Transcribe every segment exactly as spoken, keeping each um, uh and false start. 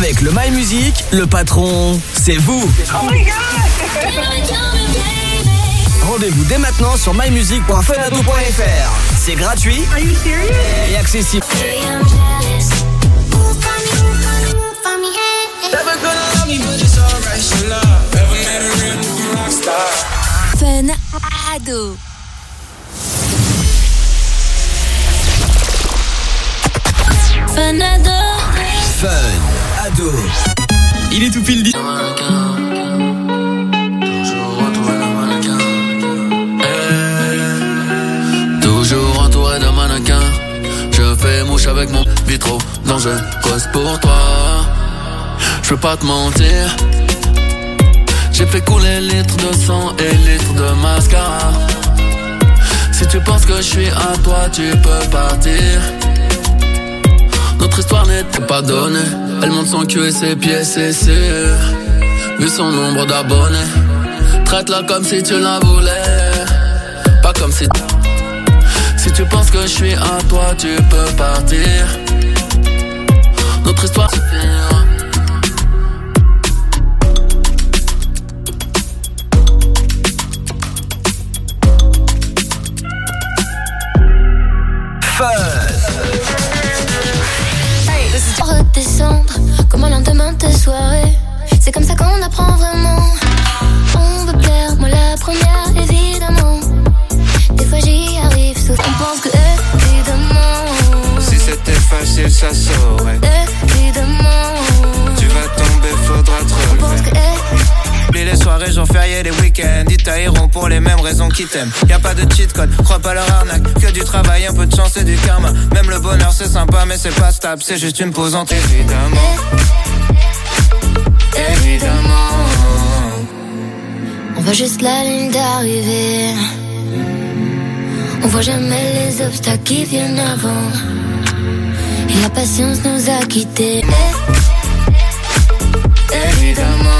Avec le My Music, le patron, c'est vous. Oh my god. Rendez-vous dès maintenant sur my music point fenado point f r. C'est gratuit. Are you serious? Et accessible. Fun ado. Fun ado. Fun ado. Il est tout pile dit. Toujours entouré d'un mannequin. Je fais mouche avec mon vitro. Dangereuse pour toi. Je veux pas te mentir. J'ai fait couler litres de sang et litres de mascara. Si tu penses que je suis à toi, tu peux partir. Notre histoire n'était pas donnée. Elle monte son cul et ses pieds, c'est sûr. Vu son nombre d'abonnés, traite-la comme si tu la voulais. Pas comme si... Si tu penses que je suis à toi, tu peux partir. Notre histoire se finira. Redescendre comme un lendemain de soirée. C'est comme ça qu'on apprend vraiment. On veut plaire, moi la première évidemment. Des fois j'y arrive, sauf qu'on pense que évidemment. Si c'était facile ça saurait. Évidemment. Tu vas tomber, faudra te relever. On pense que Oublie les soirées, jours fériés, les week-ends. Ils tailleront pour les mêmes raisons qu'ils t'aiment. Y'a pas de cheat code, crois pas leur arnaque. Que du travail, un peu de chance et du karma. Même le bonheur c'est sympa mais c'est pas stable. C'est juste une pause entre évidemment. Évidemment. on voit juste la ligne d'arrivée. On voit jamais les obstacles qui viennent avant. Et la patience nous a quittés. Évidemment.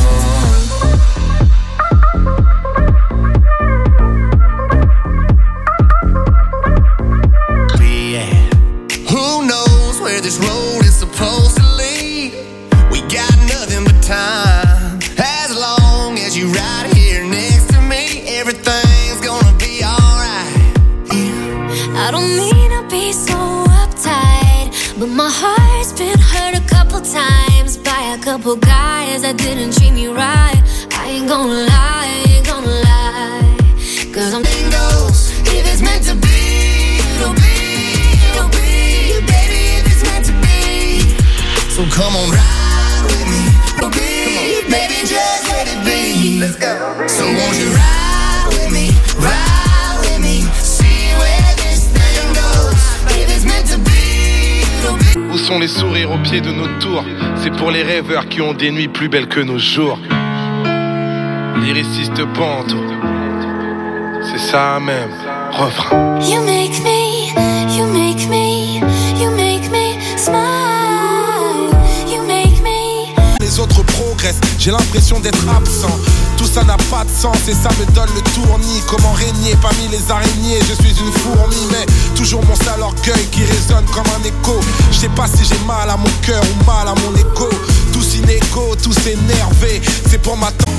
Who knows where this road is supposed to lead? We got nothing but time. As long as you right here next to me, everything's gonna be alright. I don't mean to be so uptight, but my heart's been hurt a couple times by a couple guys that didn't treat me right. I ain't gonna lie, I ain't gonna lie, cause I'm Goes, if it's meant to be, it'll be, it'll be, baby, if it's meant to be. So come on, ride with me, it'll be, baby, just let it be. Let's go. So won't you ride with me, ride with me, see where this thing goes. If it's meant to be, it'll be. Où sont les sourires au pied de nos tours? C'est pour les rêveurs qui ont des nuits plus belles que nos jours. Lyriciste Banto, c'est ça même, refrain. You make me, you make me, you make me smile. You make me. Les autres progressent, j'ai l'impression d'être absent. Tout ça n'a pas de sens et ça me donne le tournis. Comment régner parmi les araignées? Je suis une fourmi, mais toujours mon sale orgueil qui résonne comme un écho. Je sais pas si j'ai mal à mon cœur ou mal à mon écho. Tous inégaux, tous énervés, c'est pour ma tante.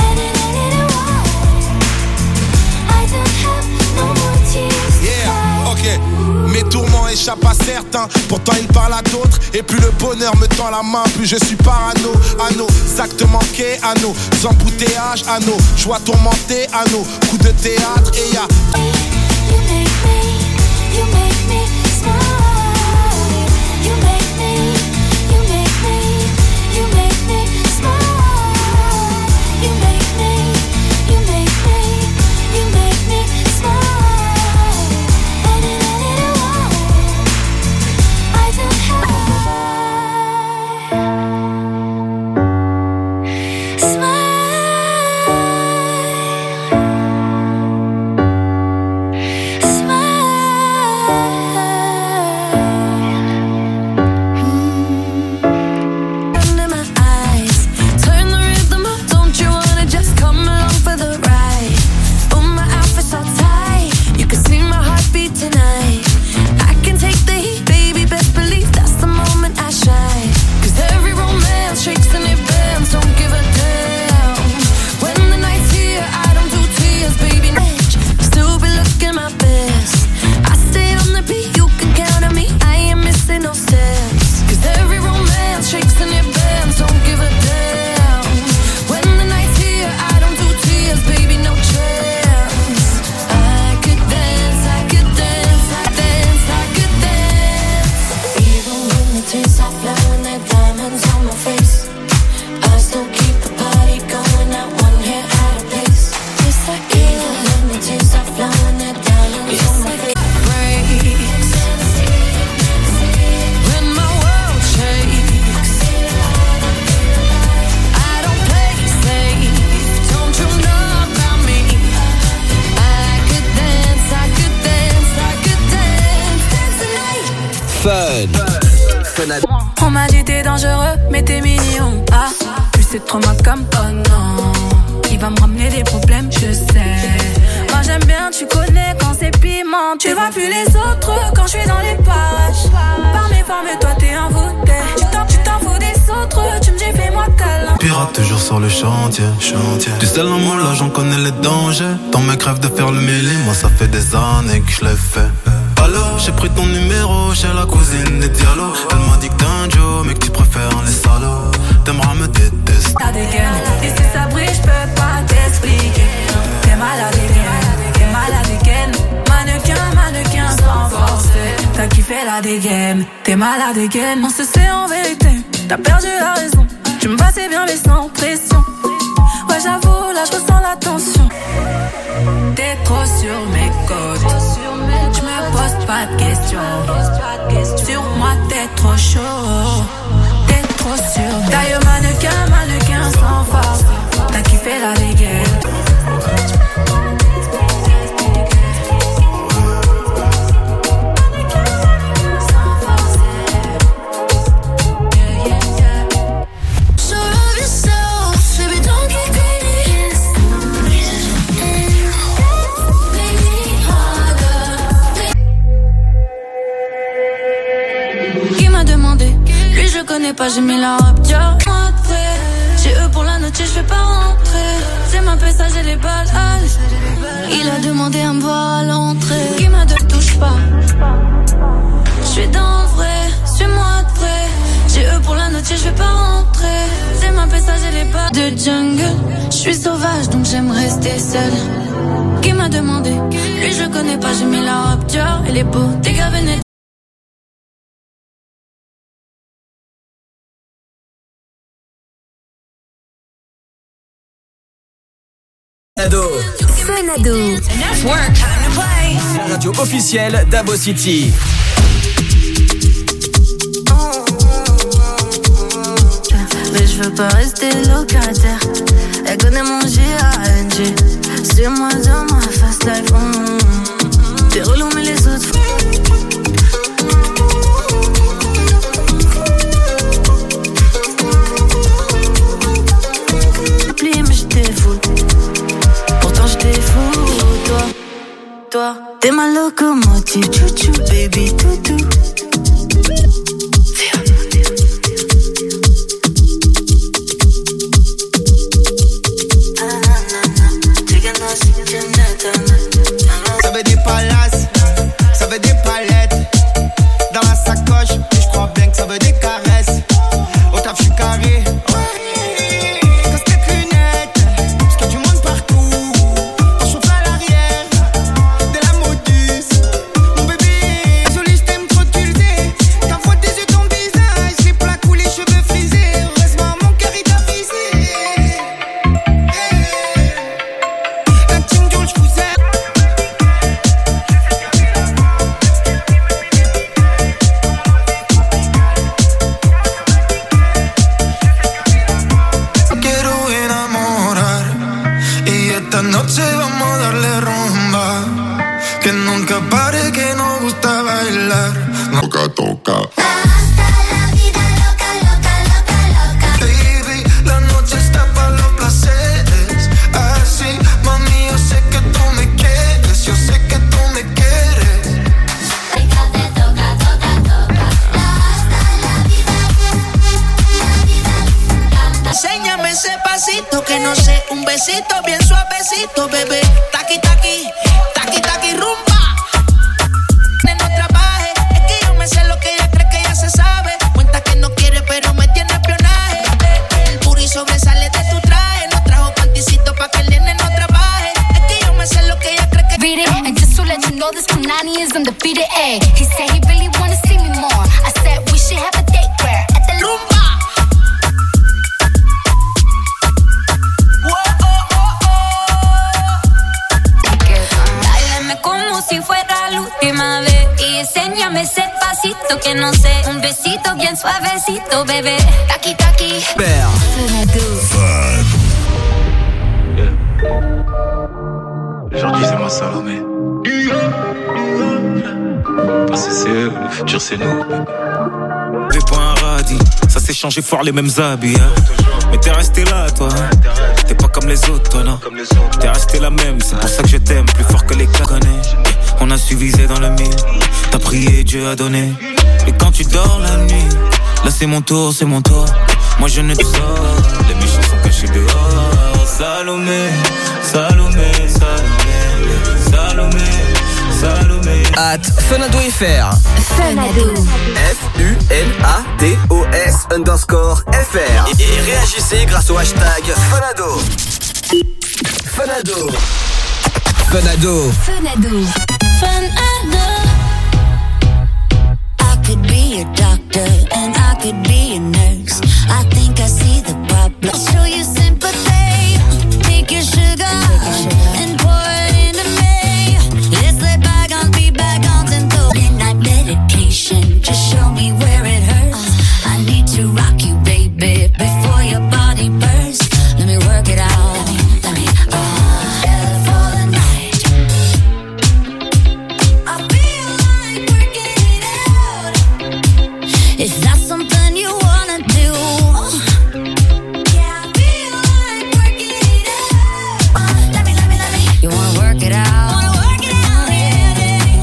Yeah, ok. Mes tourments échappent à certains, pourtant ils parlent à d'autres. Et plus le bonheur me tend la main, plus je suis parano. À nos actes manqués, à nos embouteillages, à nos joies tourmentées, à nos coups de théâtre. Et y'a You make me, you make me smile. You make me, you make me, you make me smile. You make me, you make me, you make me smile. And in any way, I don't have smile. Smile. Fun. Fun ado. On m'a dit t'es dangereux, mais t'es mignon. Ah, plus c'est trop ma comme oh non. Il va me ramener des problèmes, je sais. Moi j'aime bien, tu connais quand c'est piment. Tu vois plus les autres quand je suis dans les parages. Par mes formes, toi t'es envoûté. Tu t'en, tu t'en fous des autres, tu me dis fais-moi câlin. Pirate toujours sur le chantier, chantier. Du sel en moi là j'en connais les dangers. Dans mes crèves de faire le mêlé, moi ça fait des années que je l'ai fait. Alors j'ai pris ton numéro chez la cousine des Diallo. Elle m'a dit que t'es un Joe, mais que tu préfères les salauds. T'aimeras me détester. T'as des gaines, et si ça brille, je peux pas t'expliquer. T'es malade again, t'es malade again. Mannequin, mannequin sans forcer. T'as kiffé la dégaine, t'es malade again. On se sait en vérité, t'as perdu la raison. Tu me passais bien mais sans pression. Ouais j'avoue, là je ressens la tension. T'es trop sur mes côtes. Je me pose pas de questions. Sur moi t'es trop chaud. T'es trop sûr. D'ailleurs mannequin, mannequin sans force. T'as kiffé la dégaine. Pas, j'ai mis la rupture. J'ai eux pour la note, je vais pas rentrer. C'est ma pêche, j'ai les balles. Il a demandé à me voir à l'entrée. Qui m'a de touche pas. Je suis dans le vrai, suis-moi de près. J'ai eux pour la note, je vais pas rentrer. C'est ma pêche, j'ai les balles de jungle. Je suis sauvage donc j'aime rester seule. Qui m'a demandé, lui je connais pas, j'ai mis la rupture. Elle est beau, t'es gavé. Ado. Fun ado. La radio officielle d'Abo City. Mais je veux pas rester locataire. Elle connaît mon G A N G. C'est moi dans ma fast life. Mmh. T'es relou mais les autres. Oublie mais j'étais fou. Pourtant j'étais fou. Toi, toi, t'es ma locomotive. Chouchou baby toutou. Ça veut des palaces, ça veut des palettes. Dans la sacoche, et je crois bien que ça veut des caresses. Au taf, je suis carré. Casquette, lunettes, parce qu'il y a du monde partout. On chauffe à l'arrière, de la modus. Mon bébé, jolie, je t'aime trop, tu le sais. Ta voix, tes yeux, ton visage. Les plats coulés, cheveux frisés. Heureusement, mon cœur, il t'a visé. La team Jules, je vous aime. Noche vamos a darle rumba, que nunca pare, que nos gusta bailar. Toca, toca. Hasta la vida loca, loca, loca, loca. Baby, la noche está para los placeres. Así, mami, yo sé que tú me quieres, yo sé que tú me quieres. Te toca, toca, toca. Hasta la vida, la vida. Enséñame ese pasito que no sé, un besito bien suavecito, bebé. Taqui, taqui, taqui, taqui, rumba. No trabaje, es que yo me sé lo que ella cree que ya se sabe. Cuenta que no quiere, pero me tiene espionaje. El puri sobresale de tu traje. No trajo panticito pa' que el nene no trabaje. Es que yo me sé lo que ella cree que Beat it, and just to let you know this Punani is undefeated, ayy. He said he really wanna see me more. I said we should have a date where at the rumba. Como si fuera la última vez. Y enséñame ese pasito que no sé. Un besito bien suavecito, bebé. Taqui, taqui. Père. Aujourd'hui c'est moi Salomé. Passé c'est eux, le futur c'est nous. Des points radis, ça s'est changé fort les mêmes habits hein. Mais t'es resté là toi hein. T'es pas comme les autres toi non. T'es resté la même, c'est pour ça que je t'aime. Plus fort que les connais. On a su viser dans le mille. T'as prié, Dieu a donné. Et quand tu dors la nuit, là c'est mon tour, c'est mon tour. Moi je ne te sors, les méchants sont cachés dehors. Salomé, Salomé, Salomé, Salomé, Salomé. At Funado F R. Funado. F U N A D O S underscore F R. Et, et réagissez grâce au hashtag Funado. Funado. Funado. Funado. Funado. I could be a doctor and I could be a nurse. I think I see the problem. Show you sympathy. Take your sugar and pour it into me. Let's let bygones be bygones and throw midnight medication. Just show me where it hurts. I need to rock you, baby, before your body bursts. Let me work it out. Let me, let me, uh, together for the night. I feel like working it out. Is that something you wanna do? Yeah, I feel like working it out. Uh, let me, let me, let me. You wanna work it out? Wanna work it out, yeah, yeah.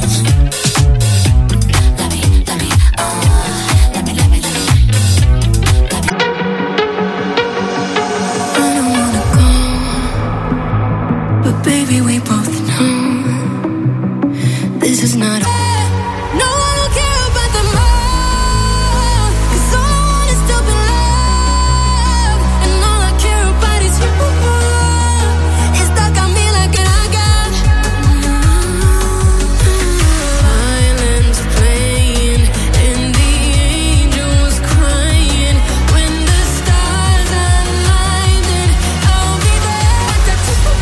Let me, let me, uh, let me, let me, let me. I don't wanna go, but baby, we both know this is not. No, I don't care about the more, 'cause all I want is to be loved, and all I care about is you. Está Camila que I got. Violence playing and the angel was crying when the stars aligned and I'll be there.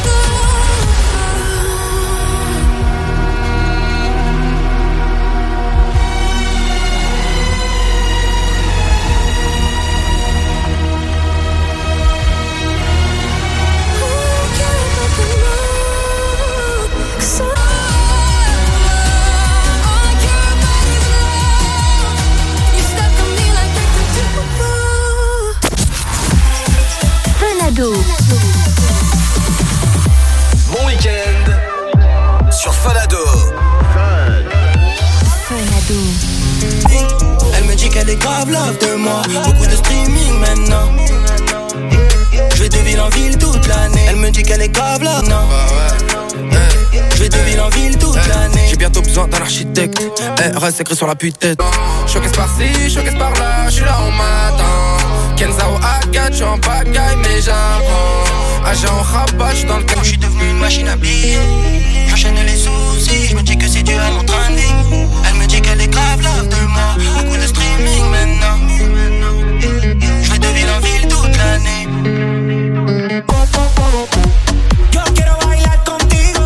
Funado. Bon week-end sur Funado. Funado. Elle me dit qu'elle est grave love de moi. Beaucoup de streaming maintenant. Je vais de ville en ville toute l'année. Elle me dit qu'elle est grave love, non. Je vais de ville en ville toute l'année. J'ai bientôt besoin d'un architecte. Eh, reste écrit sur la pute-tête. Showcase par-ci, showcase par-là. J'suis là au matin. Kenzao A quatre, j'suis en pagaille, mais j'apprends. Agent au rabat, j'suis dans le camp. J'suis devenu une machine à billets. J'enchaîne les soucis. J'me dis que c'est Dieu à m'entraîner. Elle me dit qu'elle est grave love de moi. Beaucoup de streaming maintenant. Je vais de ville en ville toute l'année. Yo quiero bailar contigo.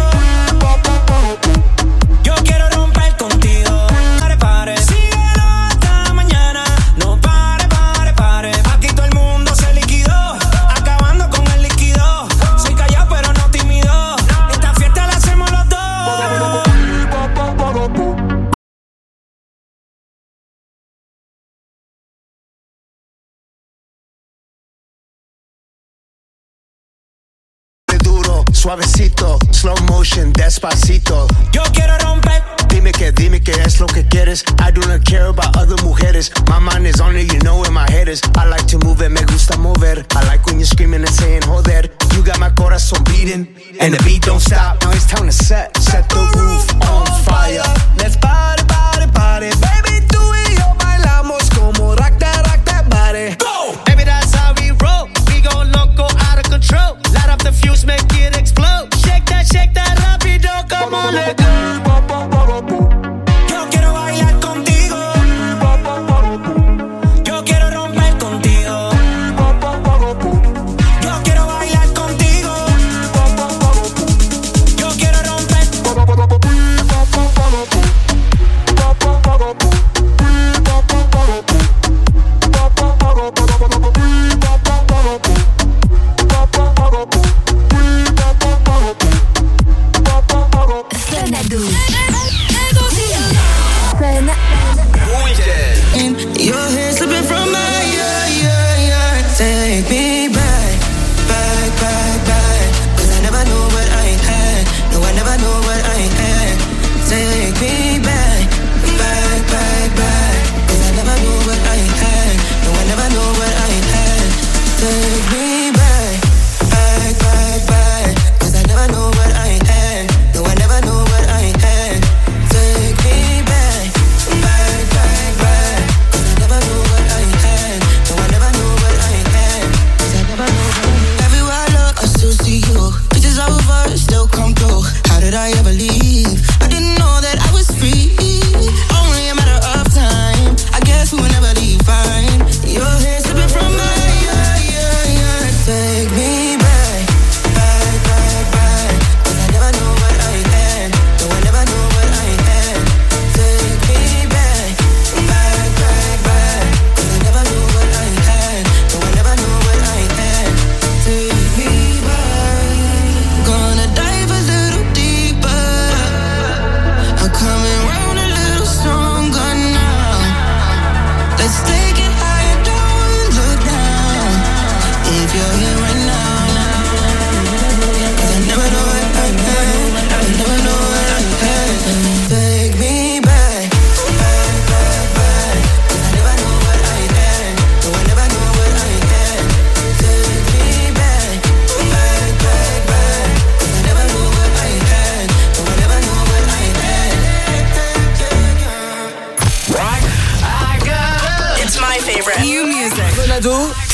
Yo quiero romper contigo. Pare, pare. Síguelo hasta mañana. No pare, pare, pare. Aquí todo el mundo se liquidó. Acabando con el líquido. Soy callado pero no tímido. Esta fiesta la hacemos los dos. Duro, suavecito, slow motion, despacito. Yo quiero romper. Dime que, dime que es lo que quieres. I do not care about other mujeres. My mind is on it, you know where my head is. I like to move it, me gusta mover. I like when you're screaming and saying, joder. You got my corazón beating, and the beat don't stop. Now it's time to set, set the roof on fire. Let's party, party, party. Baby, tú y yo bailamos como rock that, rock that body. Go! Baby, that's how we roll. We go loco, out of control. Light up the fuse, make it explode. Shake that, shake that rapido, come on, let go. Yo quiero bailar contigo. Yo quiero romper contigo. Yo quiero bailar contigo. Yo quiero romper. Ado,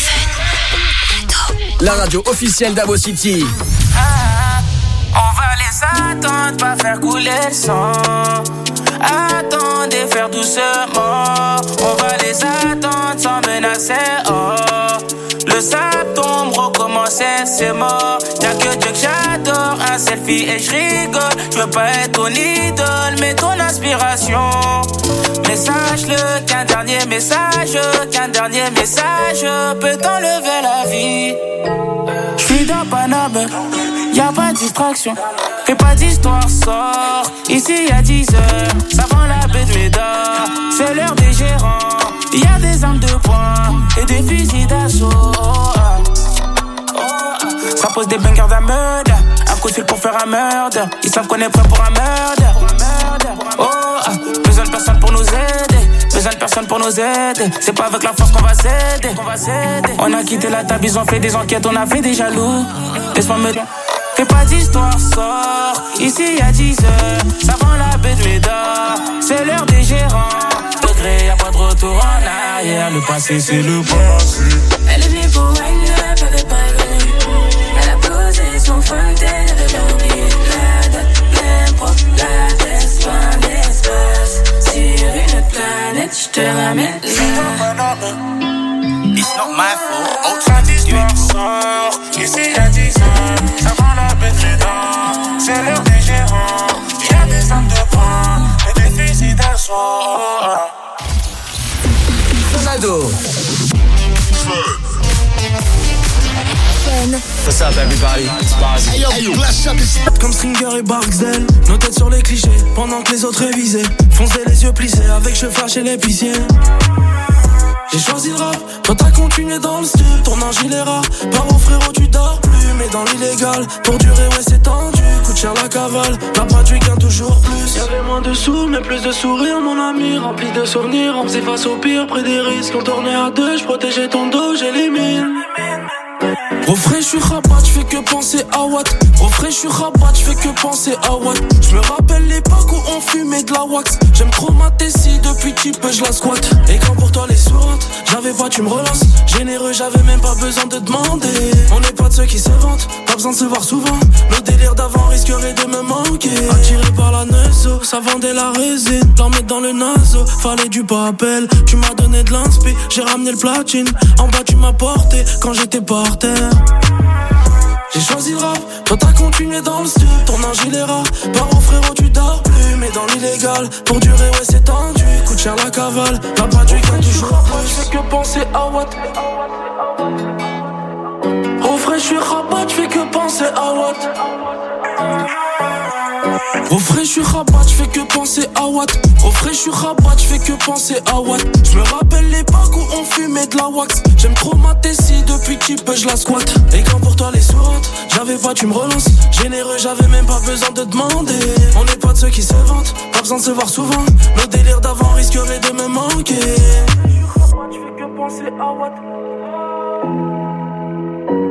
la radio officielle d'Abo City. Ah, on va les attendre, pas faire couler le sang. Attendez, faire doucement. On va les attendre sans menacer. Oh, le sable tombe, recommencer, c'est mort. Y'a que Dieu que j'adore, un selfie et je rigole. Je veux pas être ton idole, mais ton inspiration. Mais sache-le qu'un dernier message, qu'un dernier message peut t'enlever la vie. J'suis dans Paname, y'a pas de distraction. Fais pas d'histoire, sors. Ici y'a dix heures, ça vend la baie de Médard. C'est l'heure des gérants. Y'a des armes de poing et des fusils d'assaut. Oh, ah. Oh, ah. Ça pose des bangers d'un meurtre. Un coup de fil pour faire un meurtre. Ils savent qu'on est prêt pour un meurtre. Oh, ah. Besoin de personne pour nous aider. Besoin de personne pour nous aider. C'est pas avec la force qu'on va s'aider. On a quitté la table, ils ont fait des enquêtes. On a fait des jaloux. Laisse-moi me... Fais pas d'histoire, sors. Ici y'a dix heures, ça vend la baie de Médard. C'est l'heure des gérants. Degré, y'a pas de retour en arrière. Le passé, c'est le passé. Elle est venue pour wine up, elle est pas venue. Elle a posé son fontaine, elle avait oublié la date, l'impro, la test, fin d'espace. Sur une planète, j'te ramène là. It's not my fault. Oh, ça d'histoire, sort. Ici y'a dix heures, ça vend la baie de Médard. C'est l'heure des gérants. Y'a des armes de poing et des fusils d'assaut. Ado. What's up everybody? It's Bazzi. Hey yo, hey yo. Comme Stringer et Barksdale, nos têtes sur les clichés, pendant que les autres révisaient. Foncer les yeux plissés avec chauffeur chez l'épicier. J'ai choisi le rap, toi t'as continué dans le style. Ton ange il est rare, paro frérot tu dors plus. Mais dans l'illégal, pour durer ouais c'est tendu. Coûte cher la cavale, la pratique gagne toujours plus. Y'avait moins de sous, mais plus de sourires mon ami. Rempli de souvenirs, on faisait face au pire. Près des risques, on tournait à deux. J'protégeais ton dos, j'élimine. Au frais, j'suis rabat, j'fais que penser à Watt. Au frais, j'suis rabat, j'fais que penser à Watt. J'me rappelle l'époque où on fumait de la wax. J'aime trop ma tessie, depuis type j'la squatte. Et quand pour toi les sourates, j'avais pas, tu me relances. Généreux, j'avais même pas besoin de demander. On n'est pas de ceux qui se vantent, pas besoin de se voir souvent. Nos délires d'avant risqueraient de me manquer. Attiré par la neuzo, ça vendait la résine. T'en mettre dans le naso, fallait du papel. Tu m'as donné de l'inspi, j'ai ramené le platine. En bas tu m'as porté, quand j'étais par terre. J'ai choisi le rap, toi t'as continué dans le style. Ton ange il est rare, paro frérot tu dors plus. Mais dans l'illégal, pour durer ouais c'est tendu. Coûte cher la cavale, la pratique gagne toujours plus. J'fais que penser à Watt. Au frais j'suis rabat, j'fais que penser à Watt. Au frais j'suis rabat, j'fais que penser à Watt. Au frais j'suis rabat, j'fais que penser à Watt. J'me rappelle l'époque où on fumait de la wax. J'aime trop ma tessie, depuis type j'la squatte. Et quand pour toi les sourates, j'avais pas, tu me relances. Généreux, j'avais même pas besoin de demander. On n'est pas de ceux qui se vantent, pas besoin de se voir souvent. Nos délires d'avant risqueraient de me manquer. J'fais que penser à Watt.